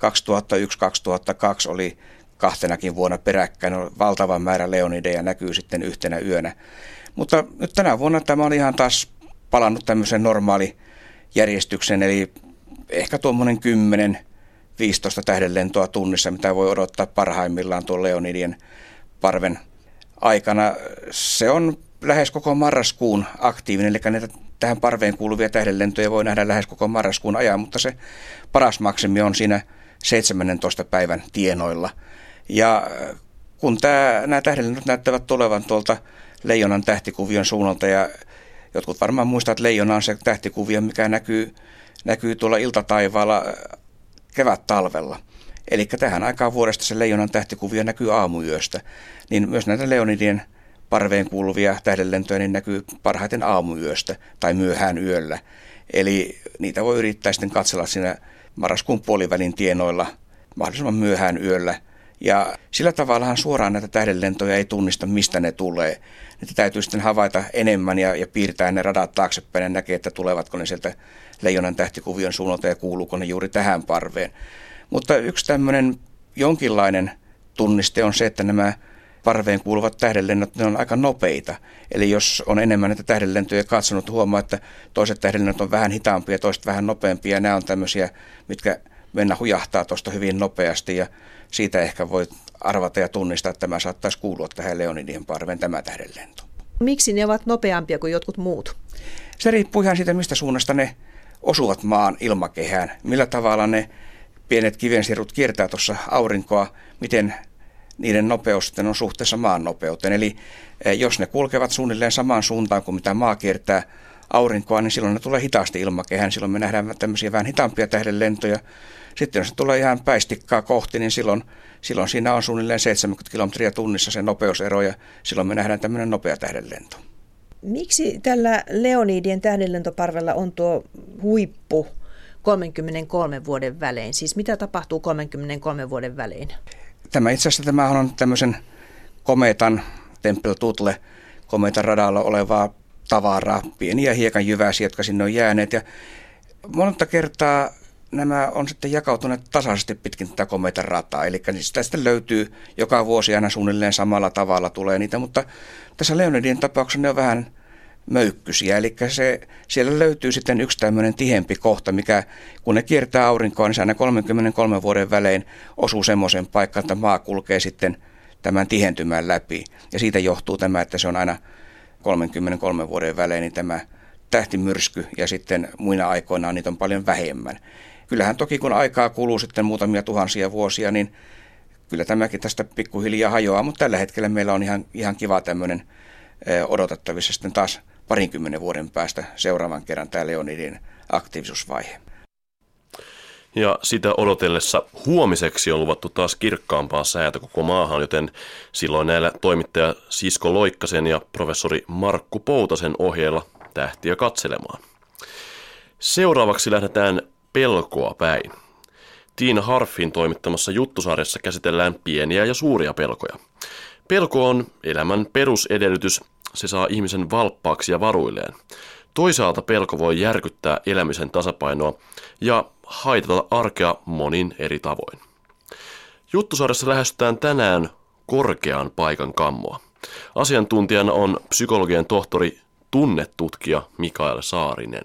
2001-2002 oli 2 vuonna peräkkäin. Valtava määrä Leonideja näkyy sitten yhtenä yönä. Mutta nyt tänä vuonna tämä on ihan taas palannut tämmöisen normaalijärjestyksen, eli ehkä tuommoinen 10-15 tähdenlentoa tunnissa, mitä voi odottaa parhaimmillaan tuon Leonidien parven aikana. Se on lähes koko marraskuun aktiivinen, eli näitä tähän parveen kuuluvia tähdenlentoja voi nähdä lähes koko marraskuun ajan, mutta se paras maksimi on siinä 17 päivän tienoilla. Ja kun nämä tähdenlennot näyttävät tulevan tuolta Leijonan tähtikuvion suunnalta, ja jotkut varmaan muistavat, että Leijona on se tähtikuvio, mikä näkyy tuolla iltataivaalla kevät-talvella. Eli tähän aikaan vuodesta se Leijonan tähtikuvio näkyy aamuyöstä, niin myös näitä Leonidien parveen kuuluvia tähdenlentoja niin näkyy parhaiten aamuyöstä tai myöhään yöllä. Eli niitä voi yrittää sitten katsella siinä marraskuun puolivälin tienoilla mahdollisimman myöhään yöllä. Ja sillä tavallahan suoraan näitä tähdenlentoja ei tunnista, mistä ne tulee. Niitä täytyy sitten havaita enemmän ja piirtää ne radat taaksepäin ja näkee, että tulevatko ne sieltä Leijonan tähtikuvion suunnalta ja kuuluuko ne juuri tähän parveen. Mutta yksi tämmöinen jonkinlainen tunniste on se, että nämä parveen kuuluvat tähdenlennot, ne on aika nopeita. Eli jos on enemmän näitä tähdenlentoja katsonut, huomaa, että toiset tähdenlennot on vähän hitaampia ja toiset vähän nopeampia. Nämä on tämmöisiä, mitkä mennä hujahtaa tuosta hyvin nopeasti ja siitä ehkä voi arvata ja tunnistaa, että tämä saattaisi kuulua tähän Leonidien parveen tämä tähdenlento. Miksi ne ovat nopeampia kuin jotkut muut? Se riippuu ihan siitä, mistä suunnasta ne osuvat maan ilmakehään. Millä tavalla ne pienet kivensirut kiertää tuossa aurinkoa, miten niiden nopeus sitten on suhteessa maan nopeuteen. Eli jos ne kulkevat suunnilleen samaan suuntaan kuin mitä maa kiertää aurinkoa, niin silloin ne tulee hitaasti ilmakehään. Silloin me nähdään tämmöisiä vähän hitaampia tähdenlentoja. Sitten jos se tulee ihan päistikkaa kohti, niin silloin siinä on suunnilleen 70 kilometriä tunnissa se nopeusero ja silloin me nähdään tämmöinen nopea tähdenlento. Miksi tällä Leonidien tähdenlentoparvella on tuo huippu 33 vuoden välein? Siis mitä tapahtuu 33 vuoden välein? Tämä on tämmöisen kometan, Tempel-Tutle kometan radalla olevaa tavaraa, pieniä hiekanjyväisiä, jotka sinne on jääneet. Ja monta kertaa nämä on sitten jakautuneet tasaisesti pitkin tätä kometan rataa. Eli sitä sitten löytyy joka vuosi aina suunnilleen samalla tavalla tulee niitä, mutta tässä Leonidien tapauksessa ne on vähän möykkysiä. Eli siellä löytyy sitten yksi tämmöinen tihempi kohta, mikä kun ne kiertää aurinkoa, niin se aina 33 vuoden välein osuu semmoisen paikkaan, että maa kulkee sitten tämän tihentymän läpi. Ja siitä johtuu tämä, että se on aina 33 vuoden välein niin tämä tähtimyrsky ja sitten muina aikoina niitä on paljon vähemmän. Kyllähän toki kun aikaa kuluu sitten muutamia tuhansia vuosia, niin kyllä tämäkin tästä pikkuhiljaa hajoaa, mutta tällä hetkellä meillä on ihan kiva tämmöinen odotettavissa sitten taas 20 vuoden päästä seuraavan kerran tämä Leonidien aktiivisuusvaihe. Ja sitä odotellessa huomiseksi on luvattu taas kirkkaampaa säätä koko maahan, joten silloin näillä toimittaja Sisko Loikkasen ja professori Markku Poutasen ohjeilla tähtiä katselemaan. Seuraavaksi lähdetään pelkoa päin. Tiina Harfin toimittamassa juttusarjassa käsitellään pieniä ja suuria pelkoja. Pelko on elämän perusedellytys, se saa ihmisen valppaaksi ja varuilleen. Toisaalta pelko voi järkyttää elämisen tasapainoa ja haitata arkea monin eri tavoin. Juttusarjassa lähestytään tänään korkean paikan kammoa. Asiantuntijana on psykologian tohtori, tunnetutkija Mikael Saarinen.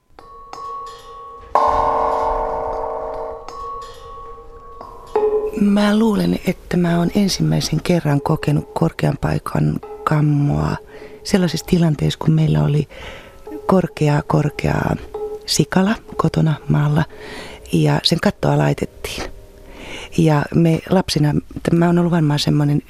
Mä luulen, että mä oon ensimmäisen kerran kokenut korkean paikan kammoa sellaisessa tilanteessa, kun meillä oli korkea sikala kotona maalla ja sen kattoa laitettiin. Ja me lapsina, mä oon ollut varmaan semmoinen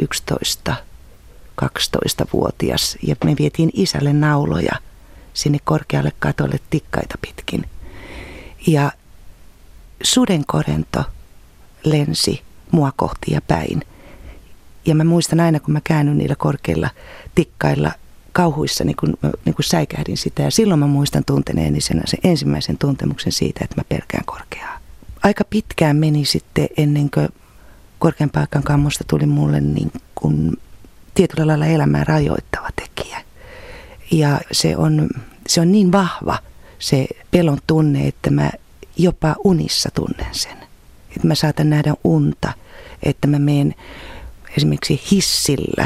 11-12-vuotias ja me vietiin isälle nauloja sinne korkealle katolle tikkaita pitkin. Ja sudenkorento lensi mua kohti ja päin. Ja mä muistan aina, kun mä käännyn niillä korkeilla tikkailla kauhuissa, niin kun säikähdin sitä. Ja silloin mä muistan tunteneeni sen ensimmäisen tuntemuksen siitä, että mä pelkään korkeaa. Aika pitkään meni sitten ennen kuin korkean paikan kammosta tuli mulle niin kuin tietyllä lailla elämää rajoittava tekijä. Ja se on niin vahva se pelon tunne, että mä jopa unissa tunnen sen. Että mä saatan nähdä unta, että mä menen esimerkiksi hissillä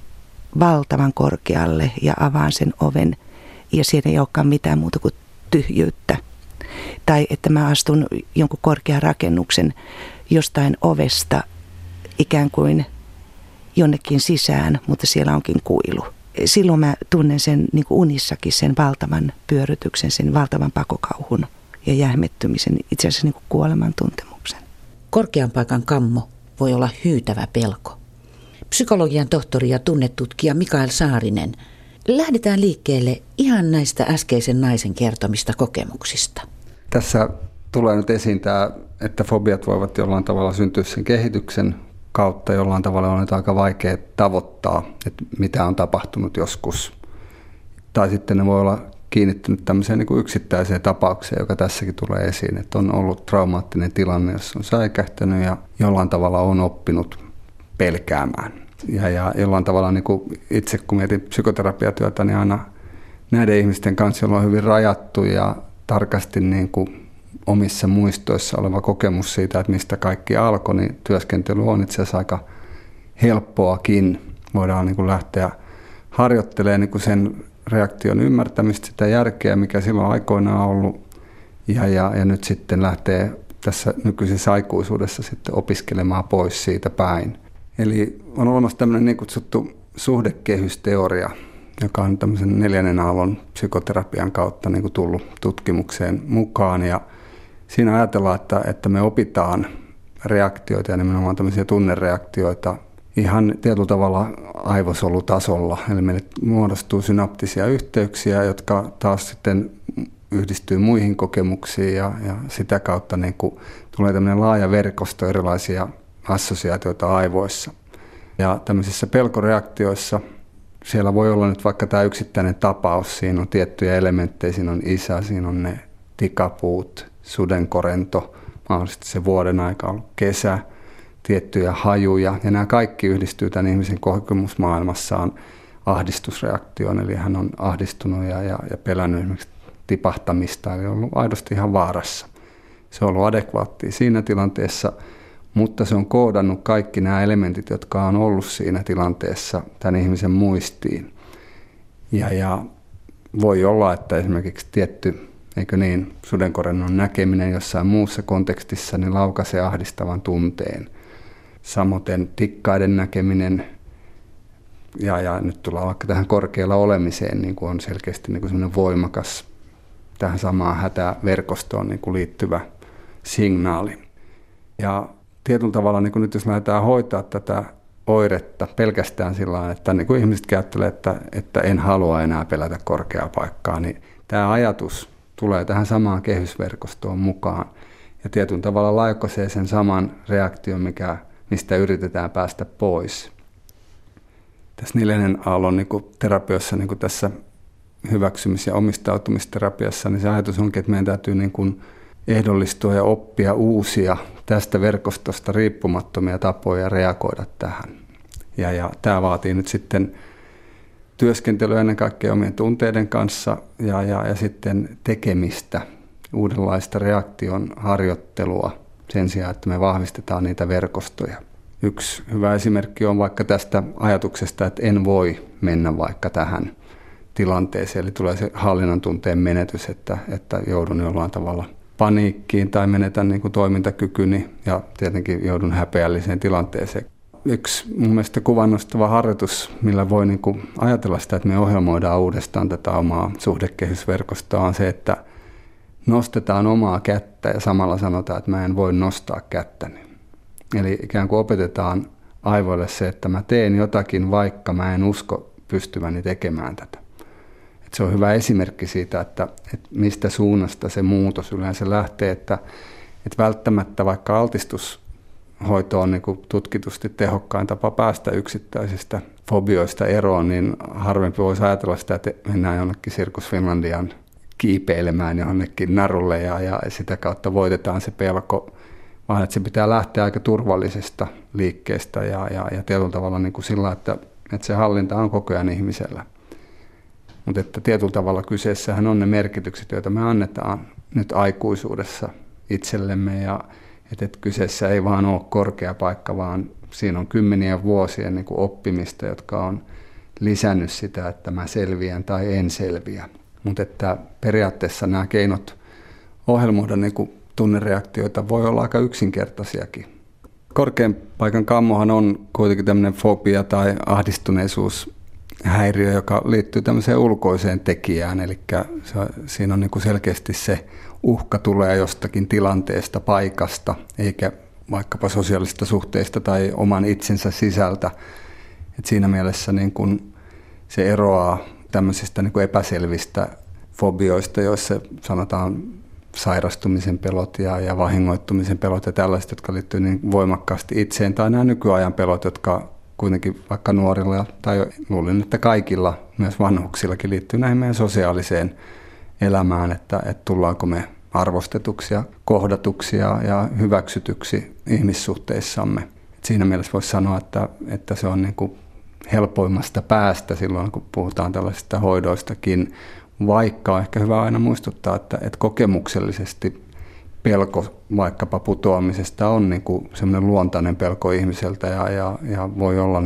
valtavan korkealle ja avaan sen oven ja siellä ei olekaan mitään muuta kuin tyhjyyttä. Tai että mä astun jonkun korkean rakennuksen jostain ovesta ikään kuin jonnekin sisään, mutta siellä onkin kuilu. Silloin mä tunnen sen niin kuin unissakin sen valtavan pyörrytyksen, sen valtavan pakokauhun ja jähmettymisen, itse asiassa niin kuin kuoleman tuntemuksen. Korkean paikan kammo voi olla hyytävä pelko. Psykologian tohtori ja tunnetutkija Mikael Saarinen. Lähdetään liikkeelle ihan näistä äskeisen naisen kertomista kokemuksista. Tässä tulee nyt esiin tämä, että fobiat voivat jollain tavalla syntyä sen kehityksen kautta. Jollain tavalla on nyt aika vaikea tavoittaa, että mitä on tapahtunut joskus. Tai sitten ne voi olla kiinnittynyt tämmöiseen niin kuin yksittäiseen tapaukseen, joka tässäkin tulee esiin. Että on ollut traumaattinen tilanne, jossa on säikähtänyt ja jollain tavalla on oppinut pelkäämään. Ja jollain tavalla niin kuin itse kun mietin psykoterapiatyötä, niin aina näiden ihmisten kanssa, joilla on hyvin rajattu ja tarkasti niin kuin omissa muistoissa oleva kokemus siitä, että mistä kaikki alkoi, niin työskentely on itse asiassa aika helppoakin. Voidaan niin kuin lähteä harjoittelemaan niin kuin sen reaktion ymmärtämistä, sitä järkeä, mikä silloin aikoinaan on ollut, ja nyt sitten lähtee tässä nykyisessä aikuisuudessa sitten opiskelemaan pois siitä päin. Eli on olemassa tämmöinen niin kutsuttu suhdekehysteoria, joka on tämmöisen 4. aallon psykoterapian kautta niin kuin tullut tutkimukseen mukaan. Ja siinä ajatellaan, että me opitaan reaktioita ja nimenomaan tämmöisiä tunnereaktioita ihan tietyllä tavalla aivosolutasolla. Eli meille muodostuu synaptisia yhteyksiä, jotka taas sitten yhdistyy muihin kokemuksiin ja sitä kautta niin kuin tulee tämmöinen laaja verkosto erilaisia assosiaatioita aivoissa. Ja tämmöisissä pelkoreaktioissa siellä voi olla nyt vaikka tämä yksittäinen tapaus, siinä on tiettyjä elementtejä, siinä on isä, siinä on ne tikapuut, sudenkorento, mahdollisesti se vuoden aika on ollut kesä, tiettyjä hajuja, ja nämä kaikki yhdistyy tämän ihmisen kokemusmaailmassaan ahdistusreaktioon, eli hän on ahdistunut ja pelännyt esimerkiksi tipahtamista, eli ollut aidosti ihan vaarassa. Se on ollut adekvaattia siinä tilanteessa, mutta se on koodannut kaikki nämä elementit, jotka on ollut siinä tilanteessa tämän ihmisen muistiin. Ja voi olla, että esimerkiksi tietty, eikö niin, sudenkorennon näkeminen jossain muussa kontekstissa niin laukaisee ahdistavan tunteen. Samoin tikkaiden näkeminen, ja nyt tullaan vaikka tähän korkealla olemiseen, niin kuin on selkeästi niin kuin semmoinen voimakas tähän samaan hätäverkostoon niin kuin liittyvä signaali. Ja tietyllä tavalla, niin kuin nyt jos lähdetään hoitaa tätä oiretta pelkästään sillä tavalla, että niin kuin ihmiset käyttelee, että en halua enää pelätä korkeaa paikkaa, niin tämä ajatus tulee tähän samaan kehysverkostoon mukaan. Ja tietyllä tavalla laukaisee sen saman reaktion, mistä yritetään päästä pois. Tässä 4. aallon niin kuin terapiossa, niin kuin tässä hyväksymis- ja omistautumisterapiassa, niin se ajatus onkin, että meidän täytyy niin kuin ehdollistua ja oppia uusia tästä verkostosta riippumattomia tapoja reagoida tähän. Ja tämä vaatii nyt sitten työskentelyä ennen kaikkea omien tunteiden kanssa ja sitten tekemistä, uudenlaista reaktion harjoittelua sen sijaan, että me vahvistetaan niitä verkostoja. Yksi hyvä esimerkki on vaikka tästä ajatuksesta, että en voi mennä vaikka tähän tilanteeseen. Eli tulee se hallinnan tunteen menetys, että joudun jollain tavalla paniikkiin tai menetän niin kuin toimintakykyni ja tietenkin joudun häpeälliseen tilanteeseen. Yksi mun mielestä kuvannostava harjoitus, millä voi niin kuin ajatella sitä, että me ohjelmoidaan uudestaan tätä omaa suhdekehysverkostoa, on se, että nostetaan omaa kättä ja samalla sanotaan, että mä en voi nostaa kättäni. Eli ikään kuin opetetaan aivoille se, että mä teen jotakin, vaikka mä en usko pystyväni tekemään tätä. Se on hyvä esimerkki siitä, että mistä suunnasta se muutos yleensä lähtee, että välttämättä vaikka altistushoito on niin kuin tutkitusti tehokkain tapa päästä yksittäisistä fobioista eroon, niin harvempi voisi ajatella sitä, että mennään jonnekin Circus Finlandian kiipeilemään jonnekin narulle ja sitä kautta voitetaan se pelko, vaan että se pitää lähteä aika turvallisesta liikkeestä ja tietyllä tavalla niin kuin sillä, että se hallinta on koko ajan ihmisellä. Mutta että tietyllä tavalla kyseessähän on ne merkitykset, joita me annetaan nyt aikuisuudessa itsellemme ja että kyseessä ei vaan ole korkea paikka, vaan siinä on kymmenien vuosien niin kuin oppimista, jotka on lisännyt sitä, että mä selviän tai en selviä. Mutta että periaatteessa nämä keinot ohjelmoida niin kuin tunnereaktioita voi olla aika yksinkertaisiakin. Korkean paikan kammohan on kuitenkin tämmöinen fobia tai ahdistuneisuushäiriö, joka liittyy tämmöiseen ulkoiseen tekijään. Eli siinä on niin kuin selkeästi se uhka tulee jostakin tilanteesta, paikasta, eikä vaikkapa sosiaalisista suhteista tai oman itsensä sisältä. Et siinä mielessä niin kun se eroaa tämmöisistä niin kun epäselvistä fobioista, joissa sanotaan sairastumisen pelot ja vahingoittumisen pelot ja tällaiset, jotka liittyy niin voimakkaasti itseen, tai nämä nykyajan pelot, jotka kuitenkin vaikka nuorilla tai luulen, että kaikilla, myös vanhuksillakin liittyy näihin meidän sosiaaliseen elämään, että tullaanko me arvostetuksi ja kohdatuksi ja hyväksytyksi ihmissuhteissamme. Et siinä mielessä voisi sanoa, että se on niin kuin helpoimmasta päästä silloin, kun puhutaan tällaisista hoidoistakin, vaikka on ehkä hyvä aina muistuttaa, että kokemuksellisesti pelko vaikkapa putoamisesta on niin kuin semmoinen luontainen pelko ihmiseltä ja voi olla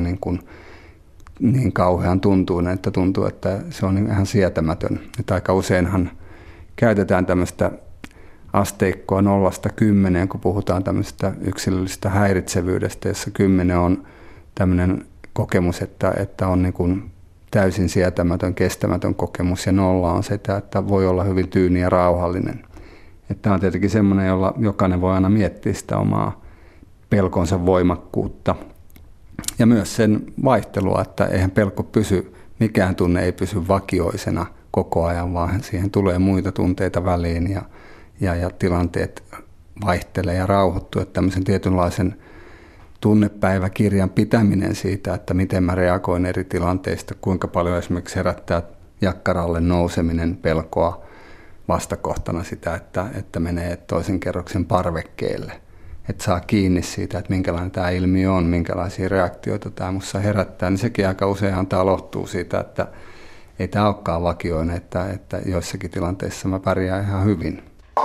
niin kauhean tuntuinen, että tuntuu, että se on ihan sietämätön. Että aika useinhan käytetään tämmöistä asteikkoa 0–10, kun puhutaan tämmöisestä yksilöllisestä häiritsevyydestä, jossa 10 on tämmöinen kokemus, että on niin kuin täysin sietämätön, kestämätön kokemus, ja 0 on sitä, että voi olla hyvin tyyni ja rauhallinen. Tämä on tietenkin semmoinen, jolla jokainen voi aina miettiä sitä omaa pelkonsa voimakkuutta. Ja myös sen vaihtelua, että eihän pelko pysy, mikään tunne ei pysy vakioisena koko ajan, vaan siihen tulee muita tunteita väliin ja tilanteet vaihtelee ja rauhoittuu. Että tämmöisen tietynlaisen tunnepäiväkirjan pitäminen siitä, että miten mä reagoin eri tilanteista, kuinka paljon esimerkiksi herättää jakkaralle nouseminen pelkoa vastakohtana sitä, että menee toisen kerroksen parvekkeelle. Että saa kiinni siitä, että minkälainen tämä ilmiö on, minkälaisia reaktioita tämä minussa herättää, niin sekin aika usein antaa lohtua siitä, että ei tämä olekaan vakioinen, että joissakin tilanteissa mä pärjään ihan hyvin.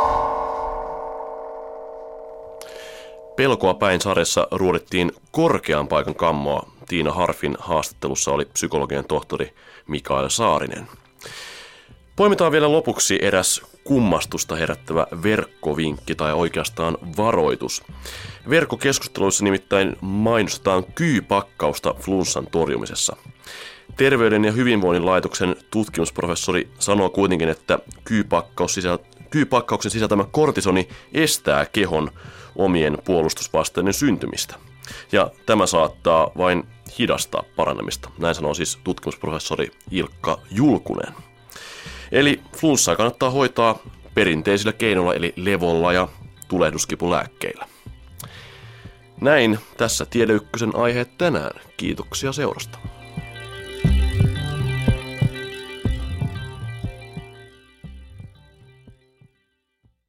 Pelkoa päin -sarjassa ruodittiin korkean paikan kammoa. Tiina Harfin haastattelussa oli psykologian tohtori Mikael Saarinen. Poimitaan vielä lopuksi eräs kummastusta herättävä verkkovinkki tai oikeastaan varoitus. Verkkokeskusteluissa nimittäin mainostetaan kyypakkausta flunssan torjumisessa. Terveyden ja hyvinvoinnin laitoksen tutkimusprofessori sanoo kuitenkin, että kyypakkauksen sisältämä kortisoni estää kehon omien puolustusvasteiden syntymistä. Ja tämä saattaa vain hidastaa paranemista. Näin sanoo siis tutkimusprofessori Ilkka Julkunen. Eli flunssaa kannattaa hoitaa perinteisillä keinoilla eli levolla ja tulehduskipulääkkeillä. Näin tässä Tiede Ykkösen aiheet tänään. Kiitoksia seurasta.